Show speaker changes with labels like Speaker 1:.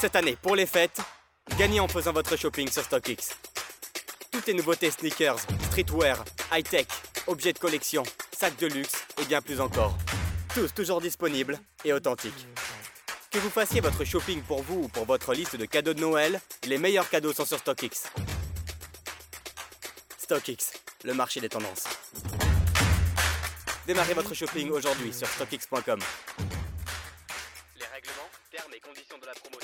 Speaker 1: Cette année, pour les fêtes, gagnez en faisant votre shopping sur StockX. Toutes les nouveautés sneakers, streetwear, high-tech, objets de collection, sacs de luxe et bien plus encore. Tous toujours disponibles et authentiques. Que vous fassiez votre shopping pour vous ou pour votre liste de cadeaux de Noël, les meilleurs cadeaux sont sur StockX. StockX, le marché des tendances. Démarrez votre shopping aujourd'hui sur StockX.com. Les règlements, termes et conditions de la promotion